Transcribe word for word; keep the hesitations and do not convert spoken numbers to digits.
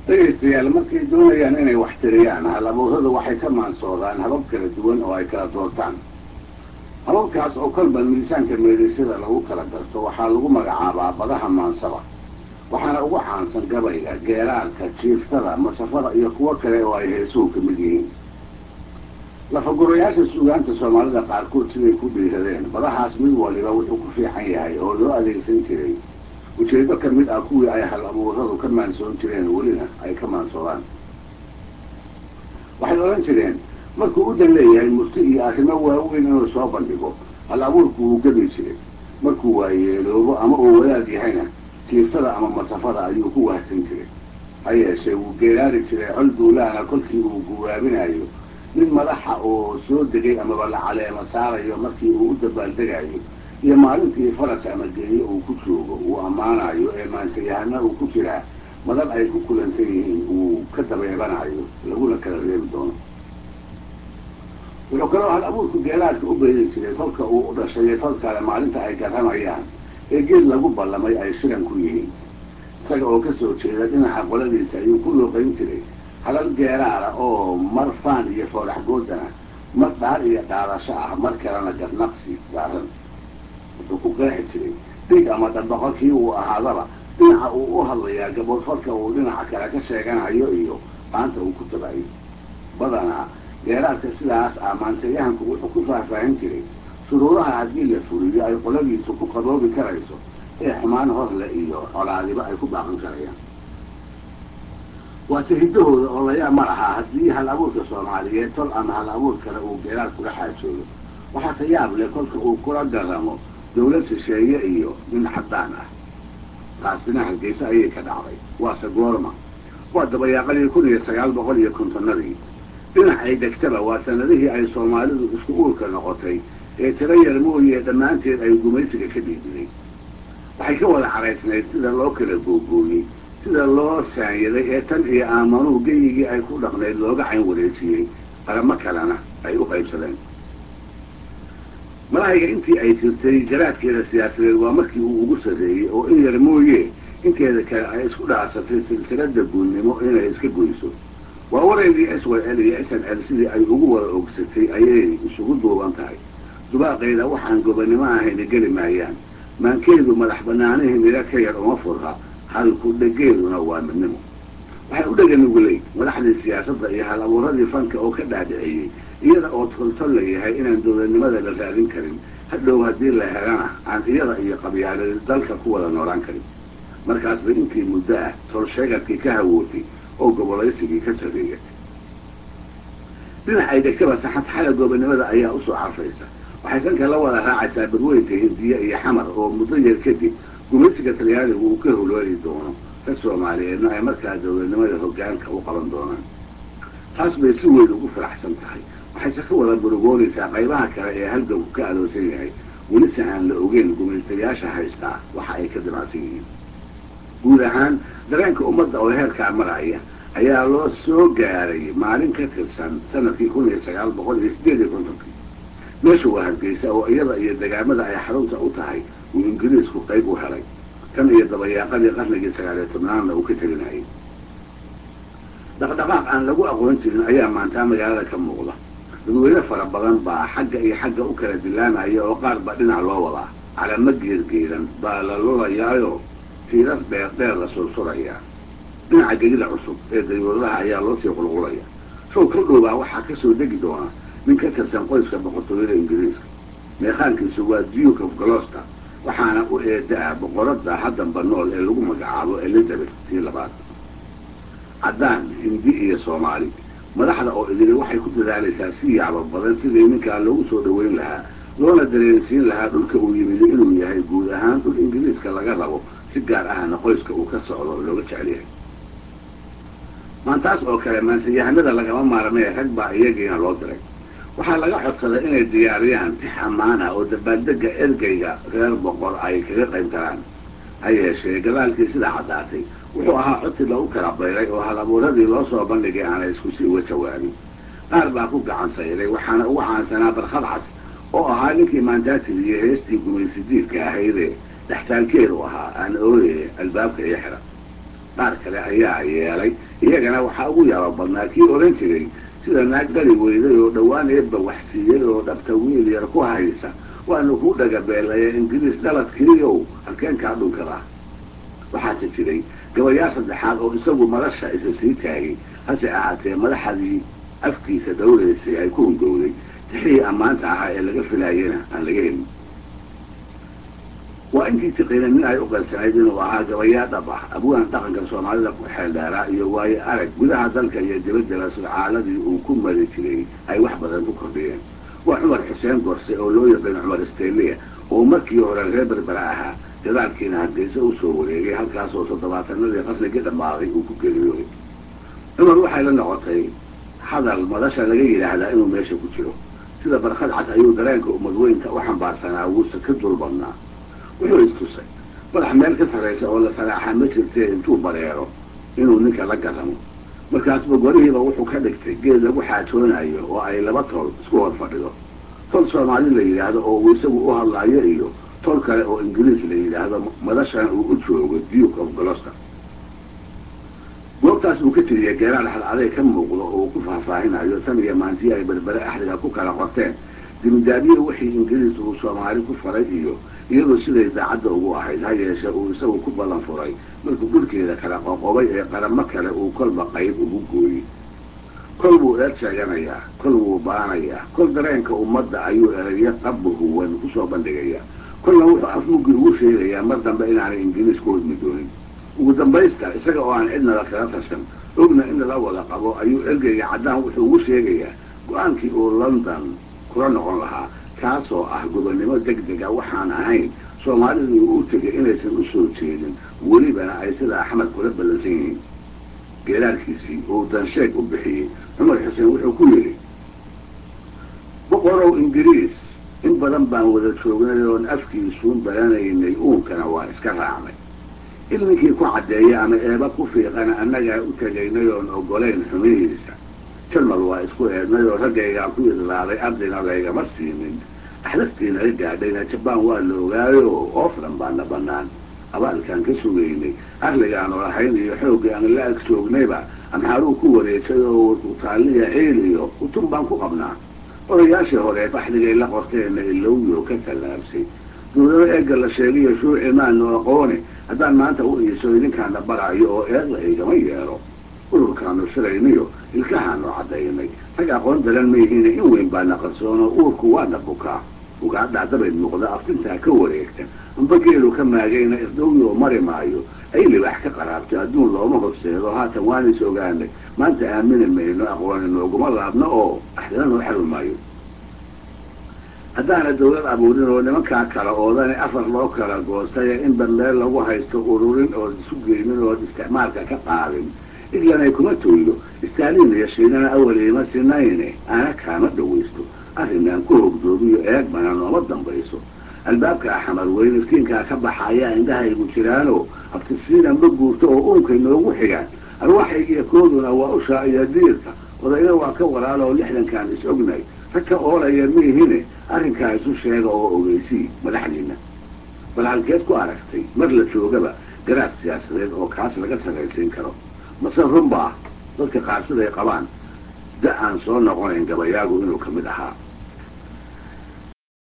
dhegaystayaal markay doonayaan inay wax tiriyaan hal-abuuradu waxay ka maansoodaan habab kala duwan oo ay kala doortaan. hababkaas oo kolba miisaanka meedhisyada lagu kala garto waxaa lagu magacaabaa badaha maansada, waxaana ugu caansan gabayga, geeraarka, jiiftada, masafada iyo kuwo kale oo ay heesuhu ka mid yihiin. lafagurayaasha suugaanta soomaalida qaarkood siday ku dhiiradeen badahaas mid waliba wuxuu ku fiican yahay oo loo adeegsan jiray ujeedo ka mid ah kuwii ay hal-abuuradu ka maansoon jireen welina ay ka maansoodaan. waxay odhan jireen markuu u dan leeyahay murti iyo arrimo waaweyn inuu soo bandhigo hal-abuurku wuu gabi jiray, markuu waayeeloobo ama uu wadaad yahayna jiiftada ama masafada ayuu ku wahsan jiray. ha yeeshee wuu geeraari jiray col duulaana kolkii uu guwaabinayo mid madaxa oo soo degay amaba la caleema saarayo markii uu u dabaaldegayo, iyo maalintii faras ama geeyo uu ku joogo uu ammaanayo ee maansayahana uu ku jiraa madal ay ku kulansan yihiin uu ka dabeebanayo laguna kala reebi doono. wuxuu kaloo hal-abuurku geeraarka u beeri jiray kolka uu u dhashay tol kale maalinta ay garamayaan ee geed lagu ballamay ay shiran ku yihiin. isaga oo ka soo jeeda dhinaca qoladiisa ayuu ku looqayn jiray halal geeraara oo mar faan iyo foolax goodana, mar dhaar iyo dhaadasho ah, mar kalena garnaqsi daaran. wuxuu ku qeexi jiray dig ama dabaqo kii uu ahaadaba dhinaca uu u hadlayaa gaboodfalka uu dhinaca kale ka sheeganayo iyo qaanta uu ku tabayo. badanaa geeraarka sidaas ah maansayahanku wuxuu ku faahfaahin jiray shuruudaha haddii la fuliyo ay qoladiisu ku qaboobi karayso ee xumaan horle iyo colaadiba ay ku baaqan karayaan. waase hiddahooda oo layaa ma lahaa haddii hal-abuurka soomaaliyeed tol ama hal-abuur kale uu geeraar kula xaajoodo. waxaa ka yaab leh kolka uu kula garamo dawlad shisheeye iyo nin caddaan ah. taasina hargeysa ayay ka dhacday. waase goorma? waa dabayaaqadii kun iyo sagaal boqol iyo kontonnadii. dhinac ay degtaba waa sanadihii ay soomaalidu isku uurka noqotay ee tiro yar mooye dhammaanteed ay gumaysiga ka dhiibiday. waxay ka wada caraysnayd sida loo kala googooyey, sida loo saanyaday ee tan iyo aamanuhu geyigii ay ku dhaqnayd looga cayn wareejiyey, qaramo kalena ay u qaybsadeen. malahayga intii ay jirtay garaadkeeda siyaasadeed waa markii uu ugu sarreeyey oo in yar mooye inteeda kale ay isku dhacsatay silsiladda guulnimo inay iska goyso. waa wareegii s w l iyo s n l sidii ay ugu wada ogsatay ayay isugu duuban tahay. dubaaqeeda waxaan gobonnimo ahayna geli maayaan. maankeedu madax bannaanihii midho ka yar uma furha, halku dhegeeduna waa midnimo. waxay u dheganugulay madaxdii siyaasadda iyo hal-abuuradii fanka oo ka dhaadhiciyey iyada oo toltol la yahay inaan dowladnimada la raadin karin, hadhow haddii la helana aan iyada iyo qabyaaladi dalka ku wada noolaan karin. markaasba intii muddo ah tol sheegadkii ka hawootay oo gobolaysigii ka sarreeyay. dhinac ay degtaba saxadxada gobonnimada ayaa usoo carfaysa. waxay sanka la wada raacaysaa badweynta hindiya iyo xamar oo muddo yar kadib gumaysiga talyaanigu uu ka holooli doono ka soomaaliyeedna ay markaa dowladnimada hoggaanka u qaban doonaan. taas bay si weyn ugu faraxsan tahay. waxayse ka wada burugoonaysaa qaybaha kale ee halganku ka aloosan yahay, welise aan la ogeyn gumaystayaasha haystaa waxa ay ka damacsan yihiin. guud ahaan dareenka ummadda oo heerkaa maraya ayaa loo soo gaaray maalin ka tirsan sanadkii kun iyo sagaal boqol iyo siddeed iyo kontonkii. meesha waa hargeysa oo iyada iyo degaamada ay xarunta u tahay uu ingiriisku qayb u helay, tan iyo dabayaaqadii qarnigii sagaaliyo tobnaadna uu ka telinayay. dhaqdhaqaaq aan lagu aqoon jirin ayaa maantaa magaalada ka muuqda. dadweyne fara badan baa xagga iyo xagga u kala dilaamaya oo qaar ba dhinac loo wadaa. calamo geergeedan baa la lulayaayo tiirar dheer dheer la sursurayaa. dhinaca gegida cusub ee dayuuradaha ayaa loo sii qulqulaya. sow ka dhowbaa waxaa ka soo degi doona nin ka tirsan qoyska boqortooyada ingiriiska. meeqaankiisu waa duke of gloucester, waxaana u eedaa boqoradda haddanba nool ee lagu magacaabo elizabeth tii labaad. caddaan, hindi iyo soomaali madaxda oo idili waxay ku dadaalaysaa si yaabo badan sidii ninkaa loogu soo dhoweyn lahaa, loona dareensiin lahaa dhulka uu yimid inuu yahay guud ahaan dhul ingiriiska laga rabo, si gaar ahna qoyska uu ka socdo looga jecel yahay. maantaas oo kale maansayahanada lagama maarmee rag baa iyagiina loo diray. waxaa laga codsaday inay diyaariyaan tix ammaan ah oo dabaaldega ergeyga reer boqor ay kaga qayb galaan. ha yeeshee gadaalkii sida caddaatay wuxuu ahaa codsi lagu kala bayray oo hal-abuuradii loo soo bandhigay aanay isku sii uga jawaabin. qaar baa ku gacan sayray, waxaana ugu caansanaa barkhad cas oo ahaa ninkii maantaa tiriyey heestii gumaysidiidka ahaydee dhextaalkeedu ahaa aan ooye albaabka iyo xira. qaar kale ayaa yeelay iyagana waxaa ugu yaaba badnaa kii odhan jiray sida naag dhali weyday oo dhowaan eebba wax siiyey oo dhabta wiil yar ku haysa waanu kuu dhagabeelaya ingiriis dhaladkiiow halkeenkaa dhunkadaa waxaase jiray gabayaal saddexaad oo isagu madasha isa sii taagay hase ahaatee madaxadii afkiisa dhowraysay ay ku hungowday tixihii ammaanta ahaa ee laga filaayena aan laga helin waa intii tiqiina nin ay u qansanayd inuu ahaa gabayaa dhab ah abwaan dhaqanka soomaalida ku xeeldheeraa iyo waayo arag gudaha dalka iyo dibaddaba sudcaaladii uu ku mari jiray ay wax badan ku kordhiyeen waa cumar xuseen gorse oo loo yaqaan cumar steliya oo markii hore reer berbera ahaa gadaalkiina hargeysa u soo wareegay halkaasoo toddobaatanadii qarnigii dhammaaday uu ku geeriyooday cumar waxay la noqotay hadal madasha laga yidhaahdaa inuu meesha ku jiro sida barkhad cad ayuu dareenka umadweynta u xambaarsanaa wuuse ka dulbadnaa wuxuu istusay madax meel ka sarraysa oo la salaaxa ma jirtee intuu bareero inuu ninka la garamo markaasba gorihiiba wuxuu ka dhigtay geed lagu xaajoonayo oo ay laba tol isku hor fadhido tol soomaali la yidhaahdo oo uu isagu u hadlaayo iyo tol kale oo ingiriis la yidhaahdo madashana uu u joogo duke of gloucester goobtaas buu ka tiriyay geeraal xal aday ka muuqdo oo uu ku faahfaahinayo tan iyo maantii ay berbere axdiga ku kala qorteen dimidaabiye wixii ingiriis uu soomaali ku faray iyo iyadoo siday daacadda ugu ahayd ha yeeshe uu isagu ku ballan furay markuu dhulkeeda kala qoqobay ee qaramo kale uu kolba qayb ugu gooyey kol buu eed sheeganayaa kol wuu baanayaa kol dareenka ummadda ayuu erayo qabba huwan ku soo bandhigayaa kolna wuxuu afmuggii ugu sheegayaa mar dambe inaanay ingiriis ku hodmi doonin ugu dambaysta isaga oo aan cidnaba kala tashan ogna in lala wada qabo ayuu ergeyga caddaan wuxuu ugu sheegayaa go-aankii uu london kula noqon lahaa kaasoo ah gobonnimo deg dega waxaan ahayn soomaalidu uu u tegay inaysan u soo jeedin welibana ay sida axmed kula ballansan yihiin geeraarkiisii uu dansheeg u bixiyey cumar xuseen wuxuu ku yidhi boqorow ingiriis in badan baan wada joognay oon afkiisuun baranaynay uunkana waa iska raacnay il ninkii ku caddeeya ama eeba ku fiiqana annagaa u tegaynay oon oggolayn xumihiisa jalmal waa isku eednay oo raggaygaa ku idlaaday ardina laygama siinin axlaftiina la gaadhayna jabaan waa la ogaayo oofdhan baana bannaan abaalkaan ka sugaynay arligaanu lahayn iyo xooggii aan la ag joognayba amxaaruu ku wareejay oo warkutaalliya ciil iyo utun baan ku qabnaa odayaashii hore baxdigay la qorteenna ilowyo ka tallaabsay dowlado eegga la sheegayo shuuci maanu aqoone haddaan maanta u iiso idinkaana baraayo oo eedla igama yeelo ururkaanu shirayniyo ilkahaanu caddaynay rag aqoon daran mayhiina in weyn baana qarsoono uurku waana bukaa bukaa dhacdabayd muuqda aftintaa ka wareegta amba geelu ka maagayna irdhowyo mari maayo ay libaax ka qaraabto adduun looma horseedo haatan waan is ogaanay maanta aamini mayno aqooni nooguma laabno oo axdina noo xarwi maayo haddaana dawlad abuurin oo nimankaa kala oodane afar loo kala goostay ee inba meel lagu haysto ururin ood isu geynin ood isticmaalka ka qaadin iglanay kuma tooydo istaaliin iyo shiinana awal iima sinayne ana kaama dhawaysto arrinaan ku hogdoomiyo eegbana nooma dambayso albaabka axmar weyn iftiinkaa ka baxayaa indhahaygu jiraano abtisiinan ma guurto oo uunkay noogu xigaan arwaxaygiyo kooduna waa ushaa iyo diirka odayna waa ka walaaloo lixdankaan is ognay rag ka oolaya miihine arrinkaa isu sheega oo ogeysii madaxdiinna bal halkeed ku aragtay mar la joogaba garaad siyaasadeed oo kaas laga sarraysiin karo mase runbaa dadka qaar siday qabaan da aan soo noqonayn gabayaagu inuu ka mid ahaa